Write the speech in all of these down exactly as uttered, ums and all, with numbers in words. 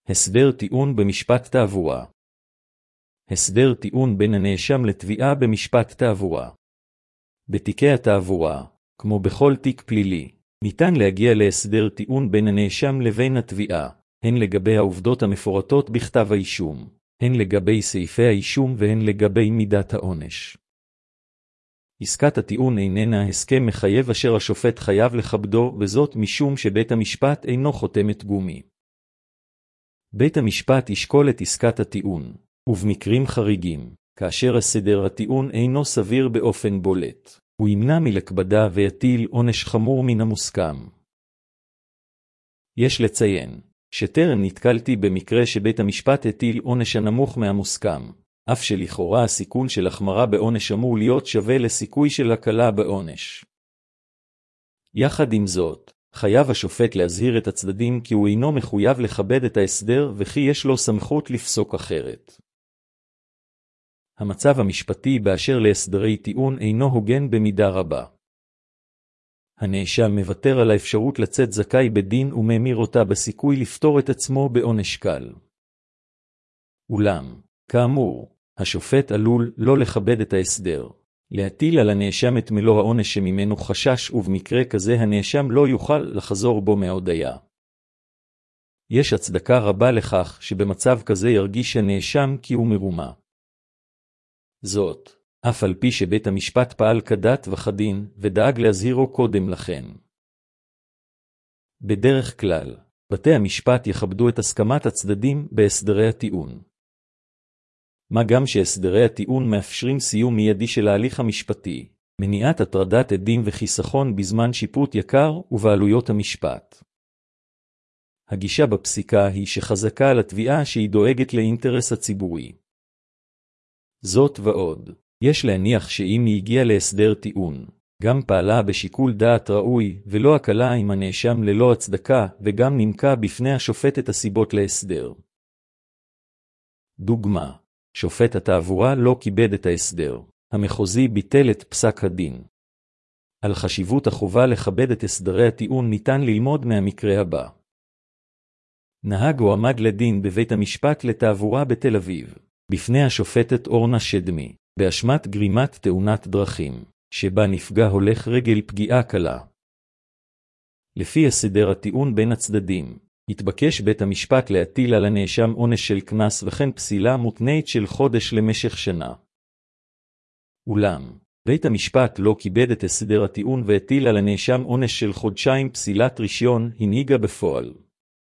הסדר טיעון במשפט תעבורה. הסדר טיעון בין הנאשם לתביעה במשפט תעבורה. בתיקי התעבורה, כמו בכל תיק פלילי, ניתן להגיע להסדר טיעון בין הנאשם לבין התביעה, הן לגבי העובדות המפורטות בכתב האישום, הן לגבי סעיפי האישום והן לגבי מידת העונש. עסקת הטיעון איננה הסכם מחייב אשר השופט חייב לכבדו, וזאת משום שבית המשפט אינו חותמת גומי. בית המשפט ישקול את עסקת הטיעון, ובמקרים חריגים, כאשר הסדר הטיעון אינו סביר באופן בולט, הוא ימנע מלקבדה ויטיל עונש חמור מן המוסכם. יש לציין, שטרם נתקלתי במקרה שבית המשפט הטיל עונש הנמוך מהמוסכם, אף שלכאורה הסיכון של החמרה בעונש אמור להיות שווה לסיכוי של הקלה בעונש. יחד עם זאת, חייב השופט להזהיר את הצדדים כי הוא אינו מחויב לכבד את ההסדר וכי יש לו סמכות לפסוק אחרת. המצב המשפטי באשר להסדרי טיעון אינו הוגן במידה רבה. הנאשם מוותר על האפשרות לצאת זכאי בדין וממיר אותה בסיכוי לפתור את עצמו בעונש קל. אולם, כאמור, השופט עלול לא לכבד את ההסדר, להטיל על הנאשם את מלוא העונש שממנו חשש, ובמקרה כזה הנאשם לא יוכל לחזור בו מההודיה. יש הצדקה רבה לכך שבמצב כזה ירגיש הנאשם כי הוא מרומה. זאת, אף על פי שבית המשפט פעל כדת וכדין ודאג להזהירו קודם לכן. בדרך כלל, בתי המשפט יכבדו את הסכמת הצדדים בהסדרי הטיעון. מה גם שהסדרי הטיעון מאפשרים סיום מיידי של ההליך המשפטי, מניעת הטרדת עדים וחיסכון בזמן שיפוט יקר ובעלויות המשפט. הגישה בפסיקה היא שחזקה על התביעה שהיא דואגת לאינטרס הציבורי. זאת ועוד, יש להניח שאם היא הגיעה להסדר טיעון, גם פעלה בשיקול דעת ראוי ולא הקלה עם הנאשם ללא הצדקה, וגם נימקה בפני השופט את הסיבות להסדר. דוגמה, שופט התעבורה לא כיבד את ההסדר, המחוזי ביטל את פסק הדין. על חשיבות החובה לכבד את הסדרי הטיעון ניתן ללמוד מהמקרה הבא. נהג הועמד לדין בבית המשפט לתעבורה בתל אביב, בפני השופטת אורנה שדמי, באשמת גרימת תאונת דרכים, שבה נפגע הולך רגל פגיעה קלה. לפי הסדר הטיעון בין הצדדים, התבקש בית המשפט להטיל על הנאשם עונש של קנס וכן פסילה מותנית של חודש למשך שנה. אולם, בית המשפט לא כיבד את הסדר הטיעון והטיל על הנאשם עונש של חודשיים פסילת רישיון הנהיגה בפועל.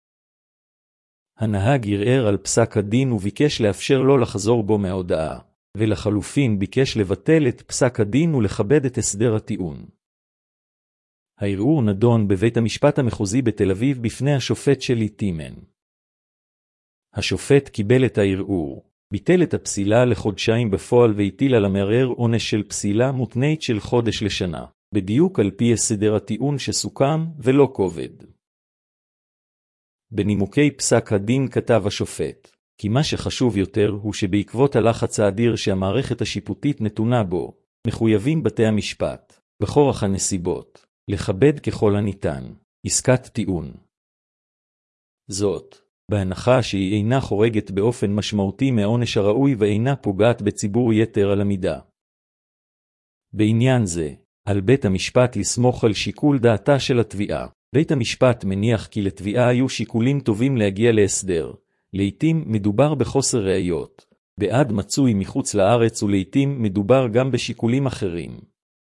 הנהג ערער על פסק הדין וביקש לאפשר לו לחזור בו מההודעה, ולחלופין ביקש לבטל את פסק הדין ולכבד את הסדר הטיעון. הערעור נדון בבית המשפט המחוזי בתל אביב בפני השופט שלי טימן. השופט קיבל את הערעור, ביטל את הפסילה לחודשיים בפועל והטיל על המערער עונש של פסילה מותנית של חודש לשנה, בדיוק על פי הסדר הטיעון שסוכם ולא כובד. בנימוקי פסק הדין כתב השופט, כי מה שחשוב יותר הוא שבעקבות הלחץ האדיר שהמערכת השיפוטית נתונה בו, מחויבים בתי המשפט, בכורח הנסיבות, לכבד ככל הניתן, עסקת טיעון. זאת, בהנחה שהיא אינה חורגת באופן משמעותי מהעונש הראוי ואינה פוגעת בציבור יתר על המידה. בעניין זה, על בית המשפט לסמוך על שיקול דעתה של התביעה. בית המשפט מניח כי לתביעה היו שיקולים טובים להגיע להסדר. לעתים מדובר בחוסר ראיות, בעד מצוי מחוץ לארץ ולעתים מדובר גם בשיקולים אחרים.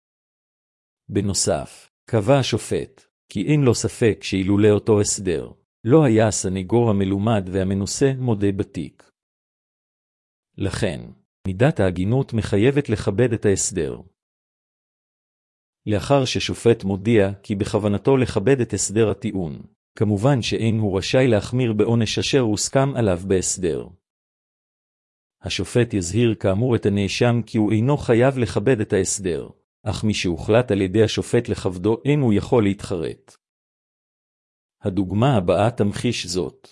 בנוסף, קבע השופט, כי אין לו ספק שאילולא אותו הסדר, לא היה הסניגור המלומד והמנוסה מודה בתיק. לכן, מידת ההגינות מחייבת לכבד את ההסדר. לאחר ששופט מודיע כי בכוונתו לכבד את הסדר הטיעון, כמובן שאין הוא רשאי להחמיר בעונש אשר הוסכם עליו בהסדר. השופט יזהיר כאמור את הנאשם כי הוא אינו חייב לכבד את ההסדר, אך מי שהוחלט על ידי השופט לכבדו אין הוא יכול להתחרט. הדוגמה הבאה תמחיש זאת.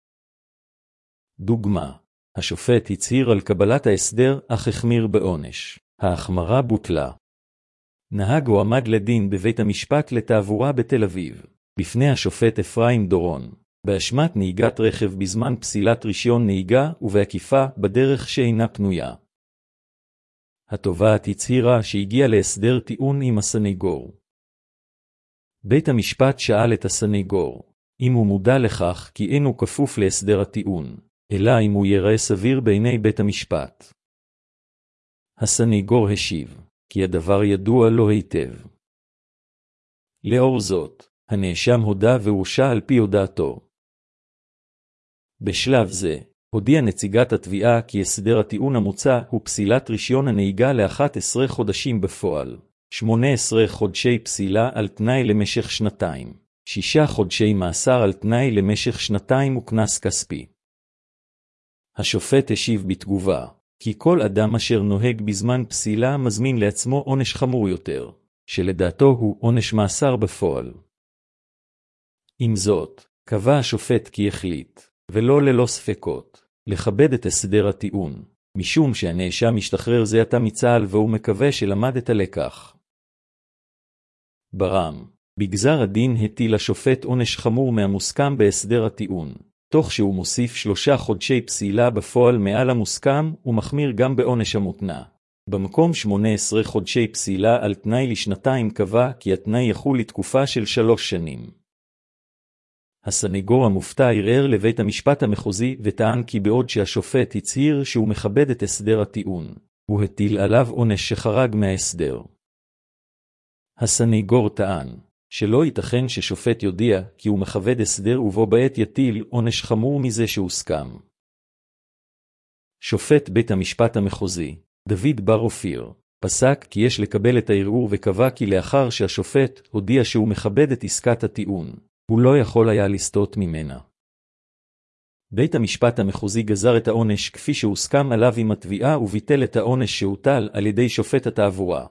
דוגמה, השופט הצהיר על קבלת ההסדר אך החמיר בעונש. ההחמרה בוטלה. נהג הועמד לדין בבית המשפט לתעבורה בתל אביב, בפני השופט אפרים דורון, באשמת נהיגת רכב בזמן פסילת רישיון נהיגה ובעקיפה בדרך שאינה פנויה. התובעת הצהירה שהגיעה להסדר טיעון עם הסניגור. בית המשפט שאל את הסניגור אם הוא מודע לכך כי אינו כפוף להסדר הטיעון, אלא אם הוא יראה סביר בעיני בית המשפט. הסניגור השיב כי הדבר ידוע לו היטב. לאור זאת, הנאשם הודה והורשע על פי הודעתו. בשלב זה, הודיעה נציגת התביעה כי הסדר הטיעון המוצע הוא פסילת רישיון הנהיגה ל-אחד עשר חודשים בפועל, שמונה עשרה חודשי פסילה על תנאי למשך שנתיים, שישה חודשי מאסר על תנאי למשך שנתיים וקנס כספי. השופט השיב בתגובה, כי כל אדם אשר נוהג בזמן פסילה מזמין לעצמו עונש חמור יותר, שלדעתו הוא עונש מאסר בפועל. עם זאת, קבע השופט כי החליט, ולא ללא ספקות, לכבד את הסדר הטיעון, משום שהנאשם משתחרר זה עתה מצה"ל והוא מקווה שלמד את הלקח. ברם, בגזר הדין הטיל השופט עונש חמור מהמוסכם בהסדר הטיעון, תוך שהוא מוסיף שלושה חודשי פסילה בפועל מעל המוסכם ומחמיר גם בעונש המותנה. במקום שמונה עשרה חודשי פסילה על תנאי לשנתיים קבע כי התנאי יחול לתקופה של שלוש שנים. הסניגור המופתע ערער לבית המשפט המחוזי וטען כי בעוד שהשופט הצהיר שהוא מכבד את הסדר הטיעון, הוא הטיל עליו עונש שחרג מההסדר. הסניגור טען שלא ייתכן ששופט יודיע כי הוא מכבד הסדר ובו בעת יטיל עונש חמור מזה שהוסכם. שופט בית המשפט המחוזי, דוד בר אופיר, פסק כי יש לקבל את הערעור וקבע כי לאחר שהשופט הודיע שהוא מכבד את עסקת הטיעון, הוא לא יכול היה לסטות ממנה. בית המשפט המחוזי גזר את העונש כפי שהוסכם עליו עם התביעה וביטל את העונש שהוטל על ידי שופט התעבורה.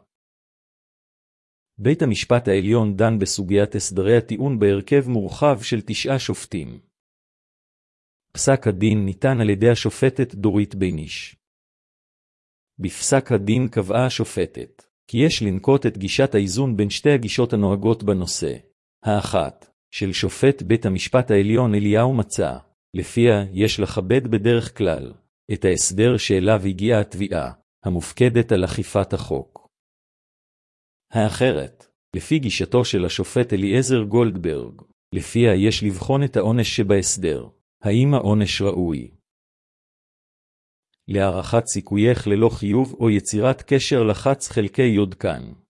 בית המשפט העליון דן בסוגיית הסדרי הטיעון בהרכב מורחב של תשעה שופטים. פסק הדין ניתן על ידי השופטת דורית בייניש. בפסק הדין קבעה השופטת כי יש לנקוט את גישת האיזון בין שתי הגישות הנוהגות בנושא. האחת, של שופט בית המשפט העליון אליהו מצא, לפיה יש לכבד בדרך כלל את ההסדר שאליו הגיעה התביעה, המופקדת על אכיפת החוק. האחרת, לפי גישתו של השופט אליעזר גולדברג, לפיה יש לבחון את העונש שבהסדר, האם העונש ראוי. להערכת סיכוייך ללא חיוב או יצירת קשר לחץ חלקי יוד כאן.